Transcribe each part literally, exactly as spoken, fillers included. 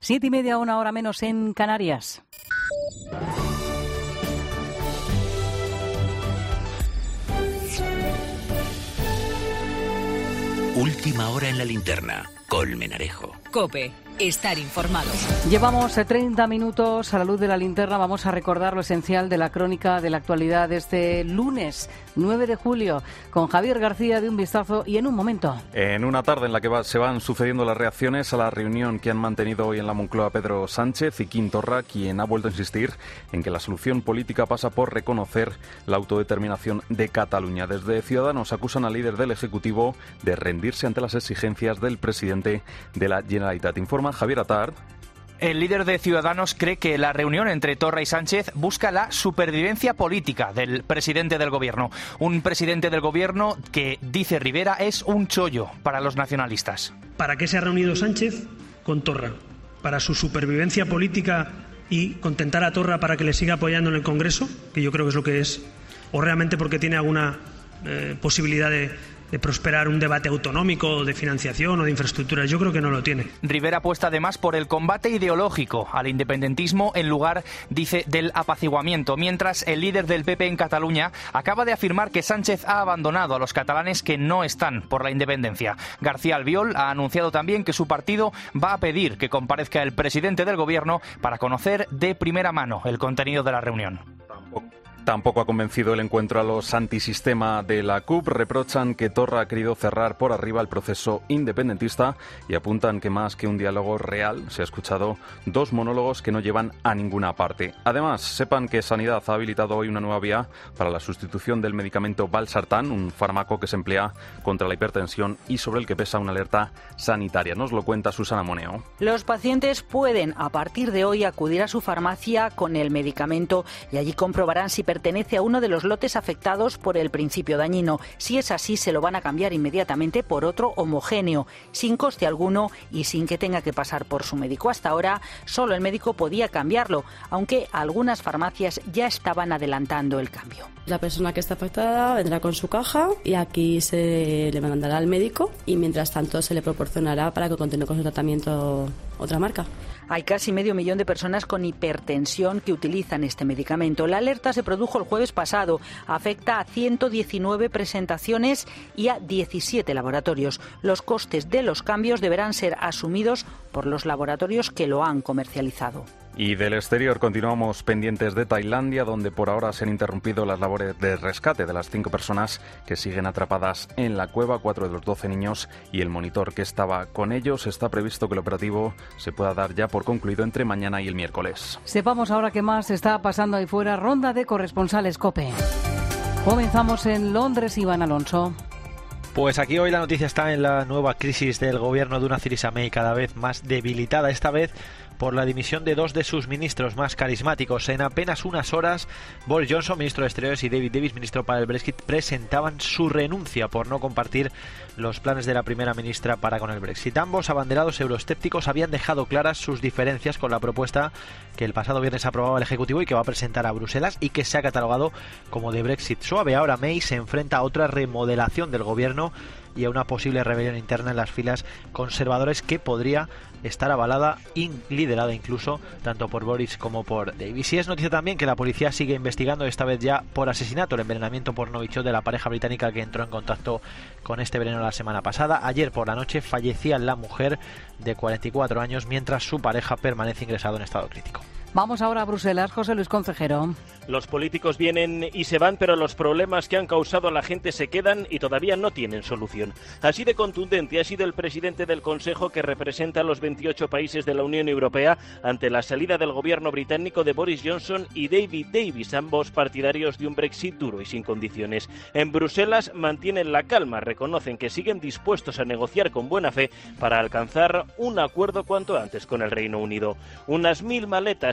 Siete y media, una hora menos en Canarias. Última hora en la linterna. Colmenarejo. COPE. Estar informados. Llevamos treinta minutos a la luz de la linterna. Vamos a recordar lo esencial de la crónica de la actualidad de este lunes nueve de julio con Javier García de Un Vistazo y en un momento. En una tarde en la que va, se van sucediendo las reacciones a la reunión que han mantenido hoy en la Moncloa Pedro Sánchez y Quim Torra, quien ha vuelto a insistir en que la solución política pasa por reconocer la autodeterminación de Cataluña. Desde Ciudadanos acusan al líder del Ejecutivo de rendirse ante las exigencias del presidente de la Generalitat. Informa Javier Atard. El líder de Ciudadanos cree que la reunión entre Torra y Sánchez busca la supervivencia política del presidente del gobierno. Un presidente del gobierno que, dice Rivera, es un chollo para los nacionalistas. ¿Para qué se ha reunido Sánchez con Torra? ¿Para su supervivencia política y contentar a Torra para que le siga apoyando en el Congreso? Que yo creo que es lo que es. ¿O realmente porque tiene alguna eh, posibilidad de... de prosperar un debate autonómico de financiación o de infraestructuras? Yo creo que no lo tiene. Rivera apuesta además por el combate ideológico al independentismo en lugar, dice, del apaciguamiento, mientras el líder del P P en Cataluña acaba de afirmar que Sánchez ha abandonado a los catalanes que no están por la independencia. García Albiol ha anunciado también que su partido va a pedir que comparezca el presidente del gobierno para conocer de primera mano el contenido de la reunión. Tampoco. Tampoco ha convencido el encuentro a los antisistema de la C U P. Reprochan que Torra ha querido cerrar por arriba el proceso independentista y apuntan que más que un diálogo real se ha escuchado dos monólogos que no llevan a ninguna parte. Además, sepan que Sanidad ha habilitado hoy una nueva vía para la sustitución del medicamento Valsartán, un fármaco que se emplea contra la hipertensión y sobre el que pesa una alerta sanitaria. Nos lo cuenta Susana Moneo. Los pacientes pueden a partir de hoy acudir a su farmacia con el medicamento y allí comprobarán si pertenece a uno de los lotes afectados por el principio dañino. Si es así, se lo van a cambiar inmediatamente por otro homogéneo, sin coste alguno y sin que tenga que pasar por su médico. Hasta ahora, solo el médico podía cambiarlo, aunque algunas farmacias ya estaban adelantando el cambio. La persona que está afectada vendrá con su caja y aquí se le mandará al médico y mientras tanto se le proporcionará para que continúe con su tratamiento otra marca. Hay casi medio millón de personas con hipertensión que utilizan este medicamento. La alerta se produjo el jueves pasado. Afecta a ciento diecinueve presentaciones y a diecisiete laboratorios. Los costes de los cambios deberán ser asumidos por los laboratorios que lo han comercializado. Y del exterior continuamos pendientes de Tailandia, donde por ahora se han interrumpido las labores de rescate de las cinco personas que siguen atrapadas en la cueva, cuatro de los doce niños y el monitor que estaba con ellos. Está previsto que el operativo se pueda dar ya por concluido entre mañana y el miércoles. Sepamos ahora qué más está pasando ahí fuera. Ronda de corresponsales COPE. Comenzamos en Londres, Iván Alonso. Pues aquí hoy la noticia está en la nueva crisis del gobierno de una Theresa May cada vez más debilitada, esta vez por la dimisión de dos de sus ministros más carismáticos. En apenas unas horas, Boris Johnson, ministro de Exteriores, y David Davis, ministro para el Brexit, presentaban su renuncia por no compartir los planes de la primera ministra para con el Brexit. Ambos abanderados euroescépticos habían dejado claras sus diferencias con la propuesta que el pasado viernes aprobaba el Ejecutivo y que va a presentar a Bruselas y que se ha catalogado como de Brexit suave. Ahora May se enfrenta a otra remodelación del gobierno y a una posible rebelión interna en las filas conservadores que podría estar avalada y liderada incluso tanto por Boris como por Davis. Y es noticia también que la policía sigue investigando, esta vez ya por asesinato, el envenenamiento por novichok de la pareja británica que entró en contacto con este veneno la semana pasada. Ayer por la noche fallecía la mujer de cuarenta y cuatro años mientras su pareja permanece ingresado en estado crítico. Vamos ahora a Bruselas. José Luis Concejero. Los políticos vienen y se van, pero los problemas que han causado a la gente se quedan y todavía no tienen solución. Así de contundente ha sido el presidente del Consejo, que representa a los veintiocho países de la Unión Europea, ante la salida del gobierno británico de Boris Johnson y David Davis, ambos partidarios de un Brexit duro y sin condiciones. En Bruselas mantienen la calma, reconocen que siguen dispuestos a negociar con buena fe para alcanzar un acuerdo cuanto antes con el Reino Unido. Unas mil maletas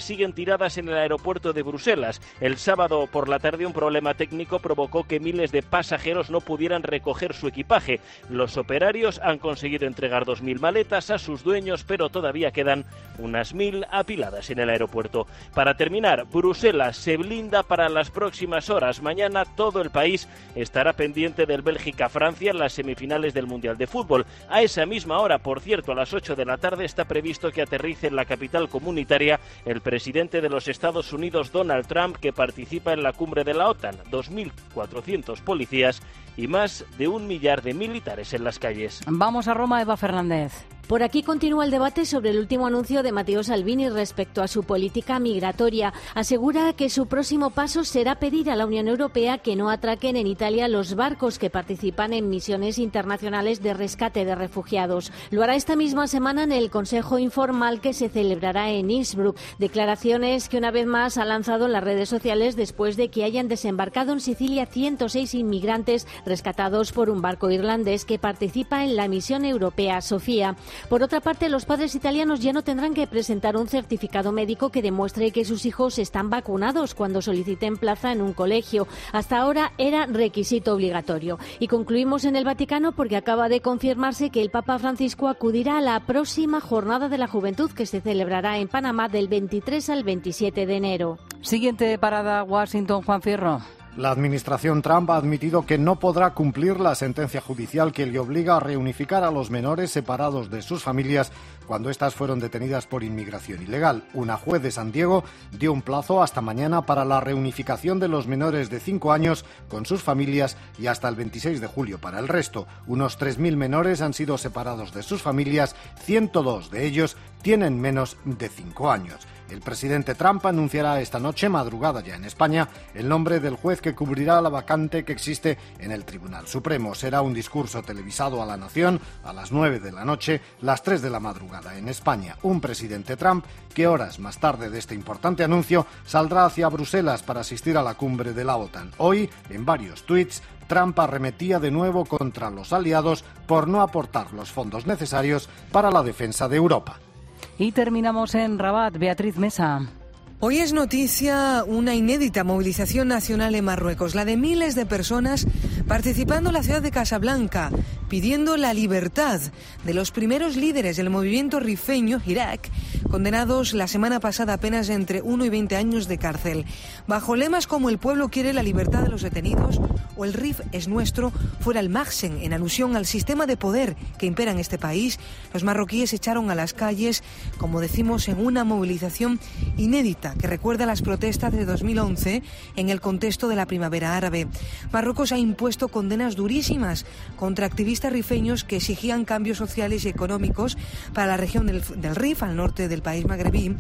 siguen tiradas en el aeropuerto de Bruselas. El sábado por la tarde un problema técnico provocó que miles de pasajeros no pudieran recoger su equipaje. Los operarios han conseguido entregar dos mil maletas a sus dueños, pero todavía quedan unas mil apiladas en el aeropuerto. Para terminar, Bruselas se blinda para las próximas horas. Mañana todo el país estará pendiente del Bélgica-Francia en las semifinales del Mundial de Fútbol. A esa misma hora, por cierto, a las ocho de la tarde está previsto que aterrice en la capital comunitaria el presidente de los Estados Unidos, Donald Trump, que participa en la cumbre de la OTAN. dos mil cuatrocientos policías y más de un millar de militares en las calles. Vamos a Roma, Eva Fernández. Por aquí continúa el debate sobre el último anuncio de Matteo Salvini respecto a su política migratoria. Asegura que su próximo paso será pedir a la Unión Europea que no atraquen en Italia los barcos que participan en misiones internacionales de rescate de refugiados. Lo hará esta misma semana en el Consejo Informal que se celebrará en Innsbruck. Declaraciones que una vez más ha lanzado en las redes sociales después de que hayan desembarcado en Sicilia ciento seis inmigrantes rescatados por un barco irlandés que participa en la misión europea Sofía. Por otra parte, los padres italianos ya no tendrán que presentar un certificado médico que demuestre que sus hijos están vacunados cuando soliciten plaza en un colegio. Hasta ahora era requisito obligatorio. Y concluimos en el Vaticano porque acaba de confirmarse que el Papa Francisco acudirá a la próxima Jornada de la Juventud que se celebrará en Panamá del veintitrés al veintisiete de enero. Siguiente parada, Washington, Juan Fierro. La administración Trump ha admitido que no podrá cumplir la sentencia judicial que le obliga a reunificar a los menores separados de sus familias cuando éstas fueron detenidas por inmigración ilegal. Una juez de San Diego dio un plazo hasta mañana para la reunificación de los menores de cinco años con sus familias y hasta el veintiséis de julio para el resto. Unos tres mil menores han sido separados de sus familias, ciento dos de ellos tienen menos de cinco años. El presidente Trump anunciará esta noche, madrugada ya en España, el nombre del juez que cubrirá la vacante que existe en el Tribunal Supremo. Será un discurso televisado a la nación a las nueve de la noche, las tres de la madrugada en España. Un presidente Trump que horas más tarde de este importante anuncio saldrá hacia Bruselas para asistir a la cumbre de la OTAN. Hoy, en varios tuits, Trump arremetía de nuevo contra los aliados por no aportar los fondos necesarios para la defensa de Europa. Y terminamos en Rabat. Beatriz Mesa. Hoy es noticia una inédita movilización nacional en Marruecos, la de miles de personas participando en la ciudad de Casablanca, pidiendo la libertad de los primeros líderes del movimiento rifeño, Hirak, condenados la semana pasada apenas entre uno y veinte años de cárcel. Bajo lemas como el pueblo quiere la libertad de los detenidos o el Rif es nuestro, fuera el Mahsen, en alusión al sistema de poder que impera en este país, los marroquíes echaron a las calles, como decimos, en una movilización inédita que recuerda las protestas de dos mil once en el contexto de la primavera árabe. Marruecos ha impuesto condenas durísimas contra activistas rifeños que exigían cambios sociales y económicos para la región del, del Rif, al norte del país magrebí,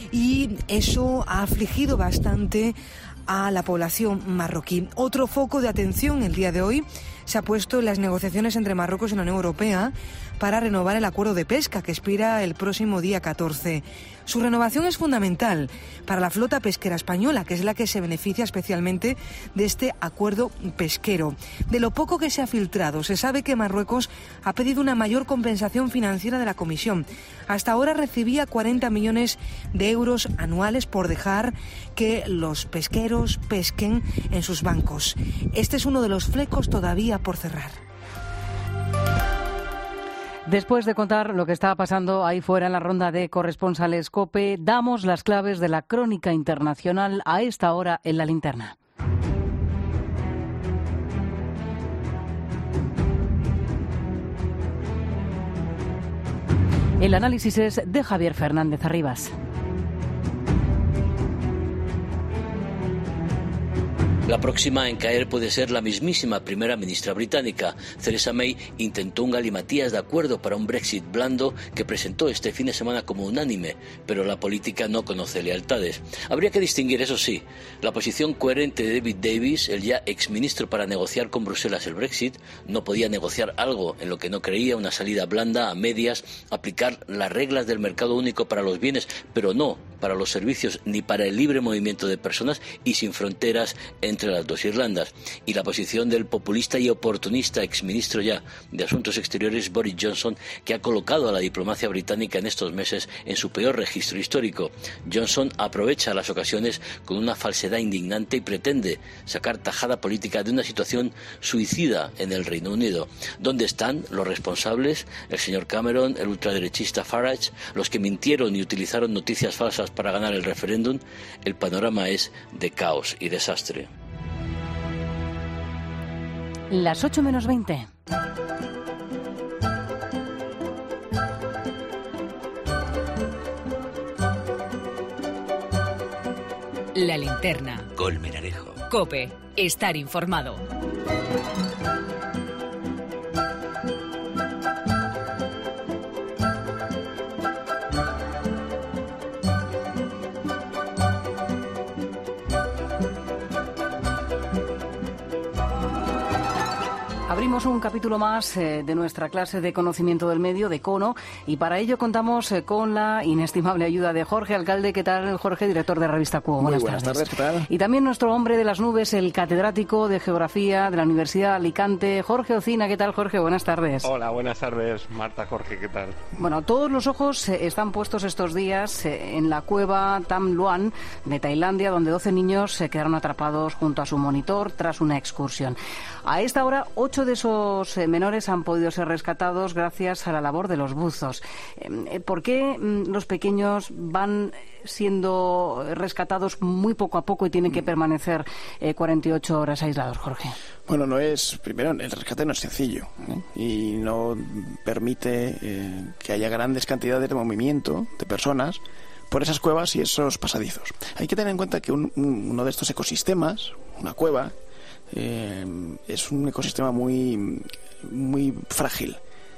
y eso ha afligido bastante a la población marroquí. Otro foco de atención el día de hoy se ha puesto en las negociaciones entre Marruecos y la Unión Europea para renovar el acuerdo de pesca que expira el próximo día catorce. Su renovación es fundamental para la flota pesquera española, que es la que se beneficia especialmente de este acuerdo pesquero. De lo poco que se ha filtrado, se sabe que Marruecos ha pedido una mayor compensación financiera de la Comisión. Hasta ahora recibía cuarenta millones de euros anuales por dejar que los pesqueros pesquen en sus bancos. Este es uno de los flecos todavía por cerrar. Después de contar lo que está pasando ahí fuera en la ronda de corresponsales COPE, damos las claves de la crónica internacional a esta hora en la linterna. El análisis es de Javier Fernández Arribas. La próxima en caer puede ser la mismísima primera ministra británica. Theresa May intentó un galimatías de acuerdo para un Brexit blando que presentó este fin de semana como unánime, pero la política no conoce lealtades. Habría que distinguir, eso sí, la posición coherente de David Davis, el ya exministro para negociar con Bruselas el Brexit. No podía negociar algo en lo que no creía, una salida blanda a medias, aplicar las reglas del mercado único para los bienes, pero no para los servicios ni para el libre movimiento de personas y sin fronteras entre las dos Irlandas. Y la posición del populista y oportunista exministro ya de Asuntos Exteriores Boris Johnson, que ha colocado a la diplomacia británica en estos meses en su peor registro histórico. Johnson aprovecha las ocasiones con una falsedad indignante y pretende sacar tajada política de una situación suicida en el Reino Unido. ¿Dónde están los responsables? El señor Cameron, el ultraderechista Farage, los que mintieron y utilizaron noticias falsas para ganar el referéndum. El panorama es de caos y desastre. Las ocho menos veinte. La linterna. Colmenarejo. COPE. Estar informado. Abrimos un capítulo más eh, de nuestra clase de conocimiento del medio, de Cono, y para ello contamos eh, con la inestimable ayuda de Jorge Alcalde. ¿Qué tal, Jorge, director de Revista Cuo? Muy buenas, buenas tardes. tardes, ¿qué tal? Y también nuestro hombre de las nubes, el catedrático de Geografía de la Universidad de Alicante, Jorge Ocina. ¿Qué tal, Jorge? Buenas tardes. Hola, buenas tardes, Marta, Jorge, ¿qué tal? Bueno, todos los ojos eh, están puestos estos días eh, en la cueva Tham Luang de Tailandia, donde doce niños se quedaron atrapados junto a su monitor tras una excursión. A esta hora, ocho de esos eh, menores han podido ser rescatados gracias a la labor de los buzos. Eh, ¿Por qué mm, los pequeños van siendo rescatados muy poco a poco y tienen que permanecer eh, cuarenta y ocho horas aislados, Jorge? Bueno, no es, primero, el rescate no es sencillo, ¿eh? Y no permite eh, que haya grandes cantidades de movimiento de personas por esas cuevas y esos pasadizos. Hay que tener en cuenta que un, un, uno de estos ecosistemas, una cueva, eh, es un ecosistema muy, muy frágil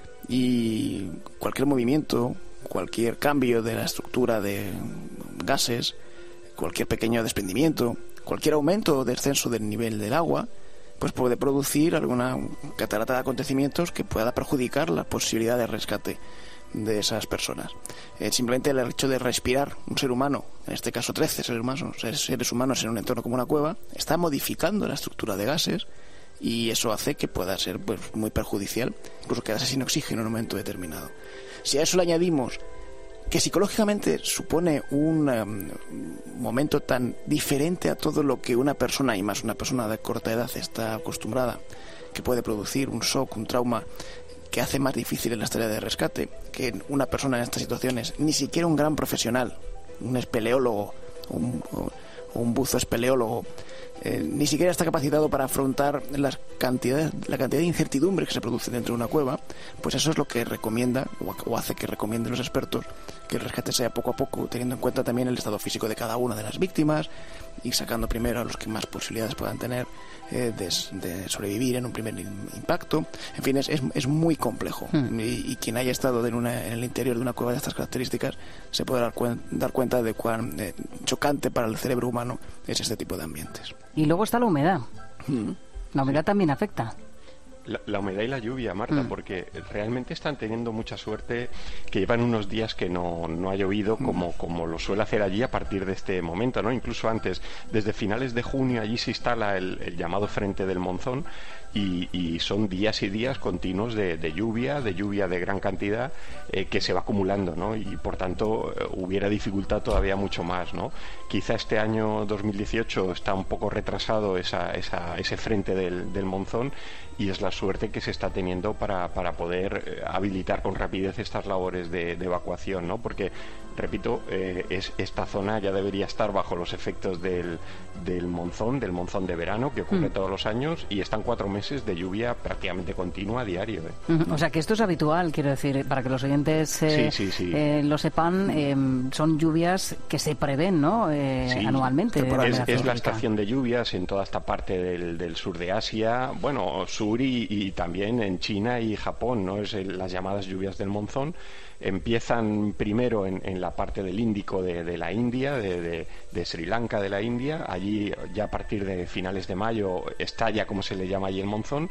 y cualquier movimiento, cualquier cambio de la estructura de gases, cualquier pequeño desprendimiento, cualquier aumento o descenso del nivel del agua, pues puede producir alguna catarata de acontecimientos que pueda perjudicar la posibilidad de rescate de esas personas. Eh, simplemente el hecho de respirar un ser humano, en este caso trece seres humanos, seres humanos en un entorno como una cueva, está modificando la estructura de gases y eso hace que pueda ser pues muy perjudicial, incluso quedarse sin oxígeno en un momento determinado. Si a eso le añadimos que psicológicamente supone un um, momento tan diferente a todo lo que una persona, y más una persona de corta edad, está acostumbrada, que puede producir un shock, un trauma, que hace más difícil la tarea de rescate, que una persona en estas situaciones, ni siquiera un gran profesional, un espeleólogo, un, o un buzo espeleólogo, eh, ni siquiera está capacitado para afrontar las cantidades, la cantidad de incertidumbre que se produce dentro de una cueva, pues eso es lo que recomienda, o, o hace que recomienden los expertos, que el rescate sea poco a poco, teniendo en cuenta también el estado físico de cada una de las víctimas y sacando primero a los que más posibilidades puedan tener eh, de, de sobrevivir en un primer impacto. En fin, es, es, es muy complejo. Hmm. Y, y quien haya estado en, una, en el interior de una cueva de estas características se puede dar, cuen, dar cuenta de cuán eh, chocante para el cerebro humano es este tipo de ambientes. Y luego está la humedad. Hmm. La humedad también afecta. La, la humedad y la lluvia, Marta, mm. porque realmente están teniendo mucha suerte que llevan unos días que no, no ha llovido como, como lo suele hacer allí a partir de este momento, ¿no? Incluso antes, desde finales de junio allí se instala el, el llamado frente del monzón y, y son días y días continuos de, de lluvia, de lluvia de gran cantidad eh, que se va acumulando, ¿no? Y por tanto eh, hubiera dificultado todavía mucho más, ¿no? Quizá este año dos mil dieciocho está un poco retrasado esa, esa, ese frente del, del monzón y es la suerte que se está teniendo para, para poder eh, habilitar con rapidez estas labores de, de evacuación, ¿no? Porque, repito, eh, es, esta zona ya debería estar bajo los efectos del, del monzón, del monzón de verano que ocurre mm. todos los años y están cuatro meses de lluvia prácticamente continua a diario. ¿eh? Mm-hmm. O sea que esto es habitual, quiero decir, para que los oyentes eh, sí, sí, sí. Eh, lo sepan, eh, son lluvias que se prevén, ¿no? Eh, sí, anualmente. Es, es la estación de lluvias en toda esta parte del, del sur de Asia, bueno, sur y, y también en China y Japón, ¿no? Es el, las llamadas lluvias del monzón. Empiezan primero en, en la parte del Índico de, de la India, de, de, de Sri Lanka de la India. Allí ya a partir de finales de mayo estalla, como se le llama allí, el monzón.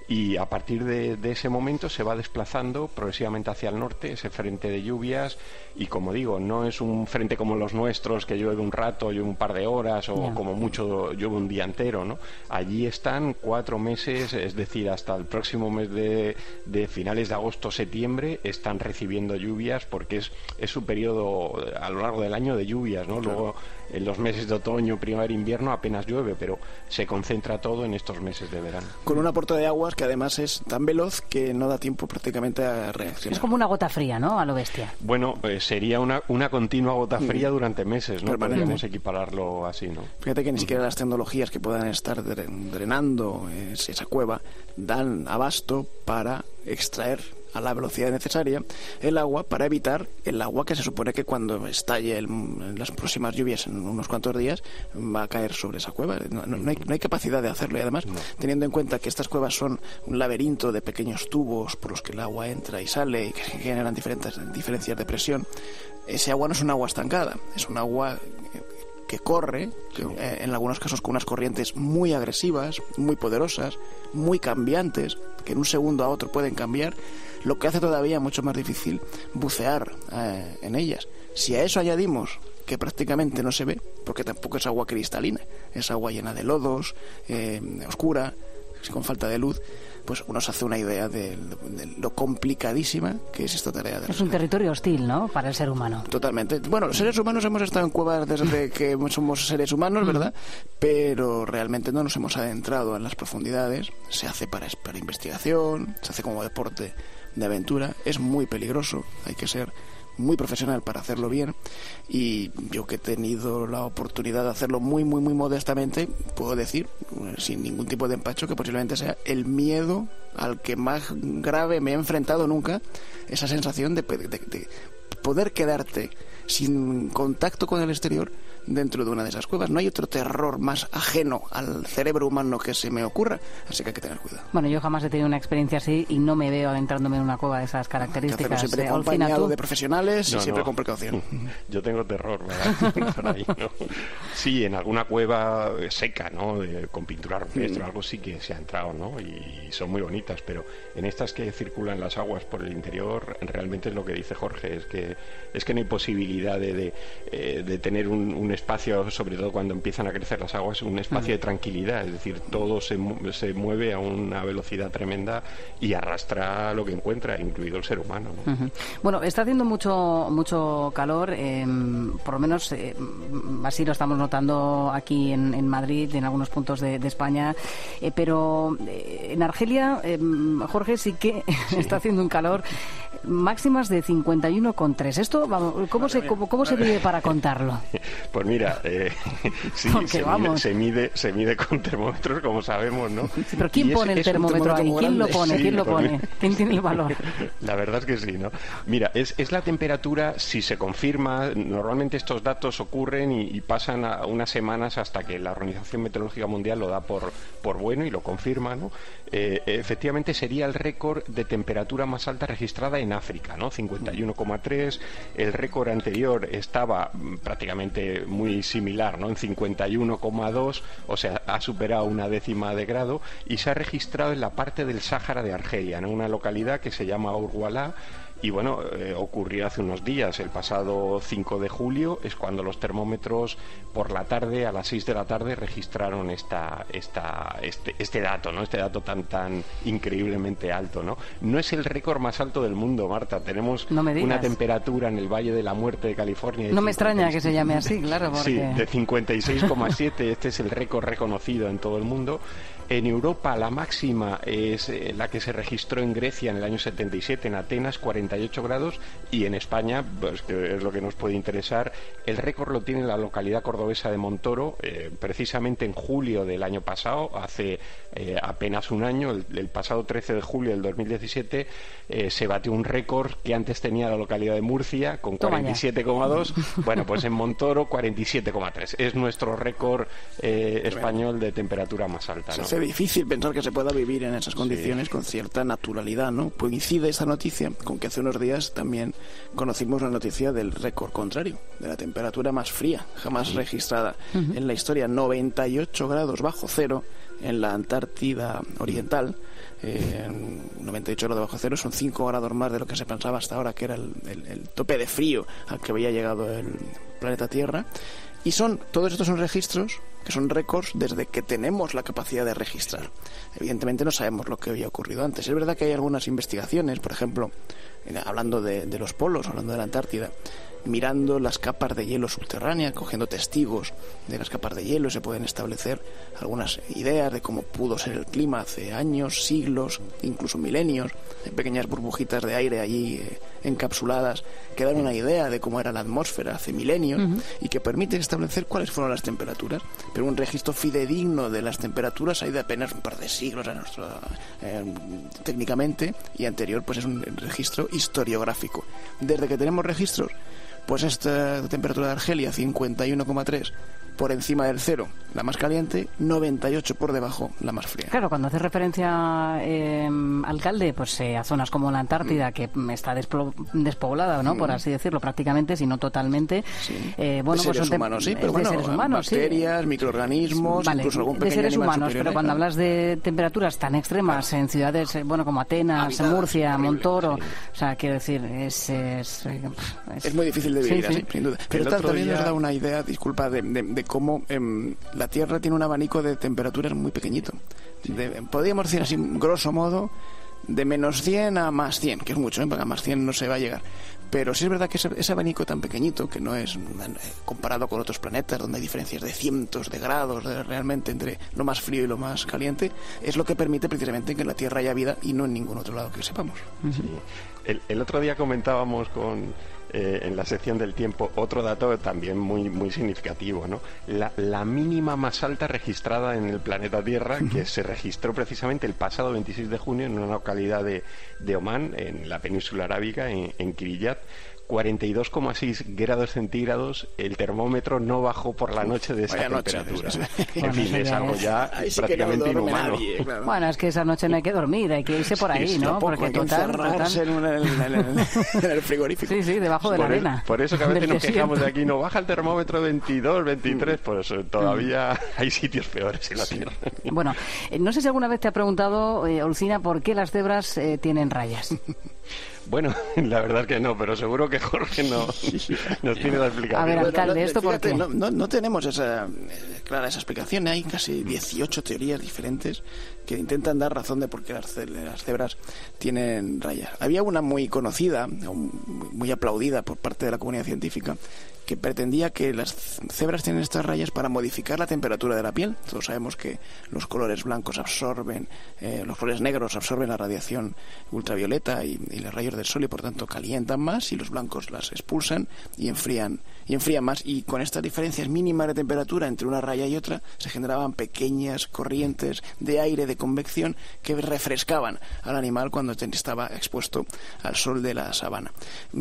y a partir de, de ese momento se va desplazando progresivamente hacia el norte, ese frente de lluvias, y como digo, no es un frente como los nuestros que llueve un rato, llueve un par de horas o yeah. como mucho llueve un día entero, ¿no? Allí están cuatro meses, es decir, hasta el próximo mes de, de finales de agosto, septiembre, están recibiendo lluvias porque es, es su periodo a lo largo del año de lluvias, ¿no? Claro. Luego en los meses de otoño, primavera, invierno apenas llueve, pero se concentra todo en estos meses de verano. Con un aporte de aguas que además es tan veloz que no da tiempo prácticamente a reaccionar. Es como una gota fría, ¿no? A lo bestia. Bueno, eh, sería una, una continua gota fría durante meses, ¿no? Podríamos equipararlo así, ¿no? Fíjate que ni siquiera las tecnologías que puedan estar drenando esa cueva dan abasto para extraer a la velocidad necesaria el agua para evitar el agua que se supone que cuando estalle el, en las próximas lluvias en unos cuantos días va a caer sobre esa cueva. No, no, no, hay, no hay capacidad de hacerlo, y además no. teniendo en cuenta que estas cuevas son un laberinto de pequeños tubos por los que el agua entra y sale y que generan diferentes diferencias de presión, ese agua no es un agua estancada, es un agua que corre, que, eh, en algunos casos con unas corrientes muy agresivas, muy poderosas, muy cambiantes, que en un segundo a otro pueden cambiar, lo que hace todavía mucho más difícil bucear eh, en ellas. Si a eso añadimos que prácticamente no se ve, porque tampoco es agua cristalina, es agua llena de lodos, eh, oscura, con falta de luz, pues uno se hace una idea de, de, de lo complicadísima que es esta tarea. De es resolver. Un territorio hostil, ¿no?, para el ser humano. Totalmente. Bueno, los seres humanos hemos estado en cuevas desde que somos seres humanos, ¿verdad? Pero realmente no nos hemos adentrado en las profundidades. Se hace para, para investigación, se hace como deporte de aventura. Es muy peligroso, hay que ser muy profesional para hacerlo bien, y yo que he tenido la oportunidad de hacerlo muy muy muy modestamente, puedo decir sin ningún tipo de empacho que posiblemente sea el miedo al que más grave me he enfrentado nunca, esa sensación de, de, de poder quedarte sin contacto con el exterior dentro de una de esas cuevas. No hay otro terror más ajeno al cerebro humano que se me ocurra, así que hay que tener cuidado. Bueno, yo jamás he tenido una experiencia así y no me veo adentrándome en una cueva de esas características. Siempre acompañado de profesionales no, y siempre no. con precaución. Yo tengo terror, ¿verdad? Por ahí, ¿no? Sí, en alguna cueva seca, ¿no?, de, con pintura rupestre, mm. algo sí que se ha entrado, ¿no?, y son muy bonitas, pero en estas que circulan las aguas por el interior, realmente es lo que dice Jorge, es que es que no hay posibilidad de, de, eh, de tener un, un espacio, sobre todo cuando empiezan a crecer las aguas, un espacio uh-huh. de tranquilidad, es decir, todo se, se mueve a una velocidad tremenda y arrastra lo que encuentra, incluido el ser humano, ¿no? Uh-huh. Bueno, está haciendo mucho mucho calor, eh, por lo menos eh, así lo estamos notando aquí en, en Madrid, en algunos puntos de, de España, eh, pero eh, en Argelia, eh, Jorge, sí que sí. está haciendo un calor, máximas de cincuenta y uno coma tres. Esto, vamos, ¿cómo se cómo, cómo se vive para contarlo? Pues mira, eh, sí, se mide, se mide se mide con termómetros, como sabemos, ¿no? Sí, pero ¿quién y pone es, el termómetro ahí? ¿Quién lo pone? Sí, ¿Quién lo pone? ¿Quién tiene el valor? La verdad es que sí, ¿no? Mira, es, es la temperatura, si se confirma, normalmente estos datos ocurren y, y pasan a unas semanas hasta que la Organización Meteorológica Mundial lo da por, por bueno y lo confirma, ¿no? Eh, efectivamente sería el récord de temperatura más alta registrada en África, ¿no? cincuenta y uno coma tres. El récord anterior estaba prácticamente muy similar, ¿no?, en cincuenta y uno coma dos, o sea, ha superado una décima de grado, y se ha registrado en la parte del Sáhara de Argelia, ¿no?, una localidad que se llama Urwala. Y bueno, eh, ocurrió hace unos días, el pasado cinco de julio, es cuando los termómetros por la tarde, a las seis de la tarde, registraron esta, esta, este, este dato, ¿no? Este dato tan tan increíblemente alto, ¿no? No es el récord más alto del mundo, Marta. Tenemos no una temperatura en el Valle de la Muerte de California. No me extraña que se llame así, claro. Porque... Sí, de cincuenta y seis coma siete. Este es el récord reconocido en todo el mundo. En Europa la máxima es la que se registró en Grecia en el año setenta y siete, en Atenas, cuarenta y ocho grados, y en España, pues, que es lo que nos puede interesar, el récord lo tiene la localidad cordobesa de Montoro, eh, precisamente en julio del año pasado, hace eh, apenas un año, el, el pasado trece de julio del dos mil diecisiete, eh, se batió un récord que antes tenía la localidad de Murcia con cuarenta y siete coma dos, bueno, pues en Montoro cuarenta y siete coma tres, es nuestro récord eh, español de temperatura más alta, ¿no? Es difícil pensar que se pueda vivir en esas condiciones sí. con cierta naturalidad, ¿no? Coincide esta noticia con que hace unos días también conocimos la noticia del récord contrario, de la temperatura más fría jamás sí. registrada uh-huh. en la historia, noventa y ocho grados bajo cero en la Antártida Oriental, eh, noventa y ocho grados bajo cero, son cinco grados más de lo que se pensaba hasta ahora que era el, el, el tope de frío al que había llegado el planeta Tierra. Y son, todos estos son registros que son récords desde que tenemos la capacidad de registrar. Evidentemente no sabemos lo que había ocurrido antes. Es verdad que hay algunas investigaciones, por ejemplo, hablando de, de los polos, hablando de la Antártida, mirando las capas de hielo subterráneas, cogiendo testigos de las capas de hielo, se pueden establecer algunas ideas de cómo pudo ser el clima hace años, siglos, incluso milenios. Hay pequeñas burbujitas de aire allí eh, encapsuladas que dan una idea de cómo era la atmósfera hace milenios uh-huh. y que permiten establecer cuáles fueron las temperaturas. Pero un registro fidedigno de las temperaturas hay de apenas un par de siglos a nuestro, eh, técnicamente, y anterior pues es un registro historiográfico. Desde que tenemos registros, pues esta temperatura de Argelia, cincuenta y uno coma tres por encima del cero, la más caliente, noventa y ocho por debajo, la más fría. Claro, cuando hace referencia, eh, alcalde, pues eh, a zonas como la Antártida, mm. que está desplo- despoblada, ¿no? Mm. Por así decirlo, prácticamente, si no totalmente. Sí. Eh, bueno, de pues seres son humanos, sí, de pero bueno, seres humanos, bacterias, sí. microorganismos, vale, incluso algún pequeño de seres animal humanos, superior, pero cuando claro. hablas de temperaturas tan extremas claro. en ciudades, eh, bueno, como Atenas, Habitadas, Murcia, horrible, Montoro, sí. o sea, quiero decir, es... Es, es, es muy difícil de vivir sí, así, sí. sin duda. Pero tal, también día... nos da una idea, disculpa, de, de, de cómo eh, la Tierra tiene un abanico de temperaturas muy pequeñito. Sí. De, podríamos decir así, grosso modo, de menos cien a más cien, que es mucho, ¿eh? Porque a más cien no se va a llegar. Pero sí es verdad que ese, ese abanico tan pequeñito, que no es comparado con otros planetas, donde hay diferencias de cientos de grados de, realmente entre lo más frío y lo más caliente, es lo que permite precisamente que en la Tierra haya vida y no en ningún otro lado que sepamos. Sí. El, el otro día comentábamos con... Eh, en la sección del tiempo, otro dato también muy muy significativo, ¿no? La, la mínima más alta registrada en el planeta Tierra, que se registró precisamente el pasado veintiséis de junio en una localidad de, de Omán, en la península arábiga, en, en Kiriyat, cuarenta y dos coma seis grados centígrados. El termómetro no bajó por la noche de esa Vaya temperatura. Noche, en bueno, fin, es algo ya sí prácticamente no inhumano. Nadie, claro. Bueno, es que esa noche no hay que dormir, hay que irse por ahí, sí, ¿no? Tampoco, porque hay que total, encerrarse total... en, una, en, el, en el frigorífico. Sí, sí, debajo de por la el, arena. Por eso que a veces nos quejamos de aquí, no baja el termómetro veintidós, veintitrés, por eso todavía hay sitios peores en la Tierra. Bueno, eh, no sé si alguna vez te ha preguntado, eh, Olcina, por qué las cebras eh, tienen rayas. Bueno, la verdad es que no, pero seguro que Jorge no, nos tiene la explicación. A ver, alcalde, ¿esto por qué? No, no, no tenemos esa eh, clara esa explicación. Hay casi dieciocho teorías diferentes que intentan dar razón de por qué las, las cebras tienen rayas. Había una muy conocida, muy aplaudida por parte de la comunidad científica, que pretendía que las cebras tienen estas rayas para modificar la temperatura de la piel. Todos sabemos que los colores blancos absorben, eh, los colores negros absorben la radiación ultravioleta y, y los rayos del sol y por tanto calientan más, y los blancos las expulsan y enfrían y enfrían más. Y con estas diferencias mínimas de temperatura entre una raya y otra se generaban pequeñas corrientes de aire de convección que refrescaban al animal cuando estaba expuesto al sol de la sabana.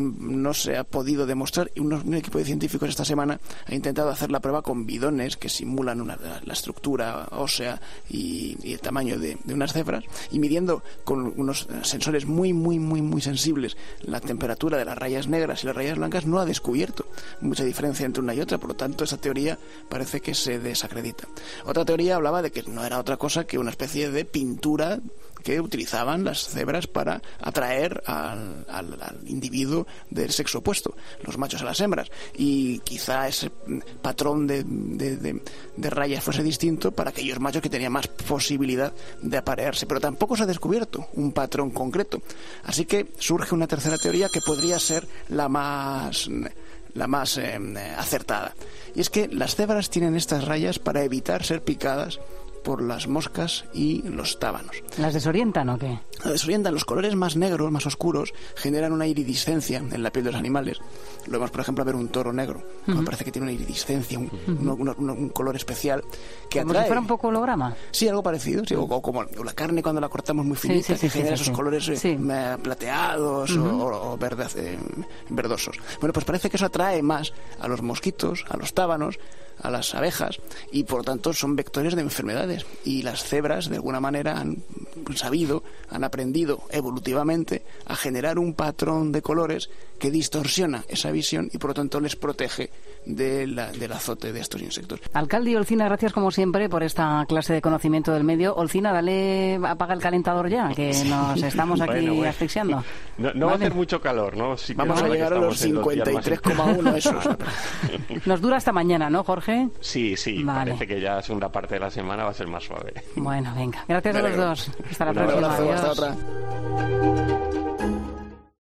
No se ha podido demostrar, y un equipo de científicos esta semana ha intentado hacer la prueba con bidones que simulan una, la estructura ósea y, y el tamaño de, de unas cebras, y midiendo con unos sensores muy muy muy muy sensibles la temperatura de las rayas negras y las rayas blancas, no ha descubierto mucha diferencia entre una y otra. Por lo tanto, esa teoría parece que se desacredita. Otra teoría hablaba de que no era otra cosa que una especie de pintura que utilizaban las cebras para atraer al, al, al individuo del sexo opuesto, los machos a las hembras, y quizá ese patrón de, de, de, de rayas fuese distinto para aquellos machos que tenían más posibilidad de aparearse, pero tampoco se ha descubierto un patrón concreto. Así que surge una tercera teoría que podría ser la más la más eh, acertada, y es que las cebras tienen estas rayas para evitar ser picadas por las moscas y los tábanos. ¿Las desorientan o qué? Las desorientan. Los colores más negros, más oscuros, generan una iridiscencia en la piel de los animales. Lo vemos, por ejemplo, a ver un toro negro. Uh-huh. Me parece que tiene una iridiscencia, un, uh-huh. un, un, un color especial que ¿Como atrae. Si fuera un poco holograma? Sí, algo parecido. Sí, uh-huh. o, o como la carne cuando la cortamos muy finita, sí, sí, sí, que genera sí, sí, esos sí. colores sí. eh, plateados uh-huh. o, o verdes, eh, verdosos. Bueno, pues parece que eso atrae más a los mosquitos, a los tábanos, a las abejas, y por lo tanto son vectores de enfermedades, y las cebras de alguna manera han sabido, han aprendido evolutivamente a generar un patrón de colores que distorsiona esa visión y por lo tanto les protege de la, del azote de estos insectos. Alcalde Olcina, gracias como siempre por esta clase de conocimiento del medio. Olcina, dale, apaga el calentador ya, que nos estamos aquí bueno, bueno. asfixiando. No, no ¿Vale? Va a hacer mucho calor, ¿no? Sí, vamos a llegar a los cincuenta y tres coma uno esos. Nos dura hasta mañana, ¿no, Jorge? Sí, sí, vale. Parece que ya la segunda parte de la semana va a ser más suave. Bueno, venga. Gracias a los dos. Hasta la Un próxima. abrazo, Adiós. hasta otra.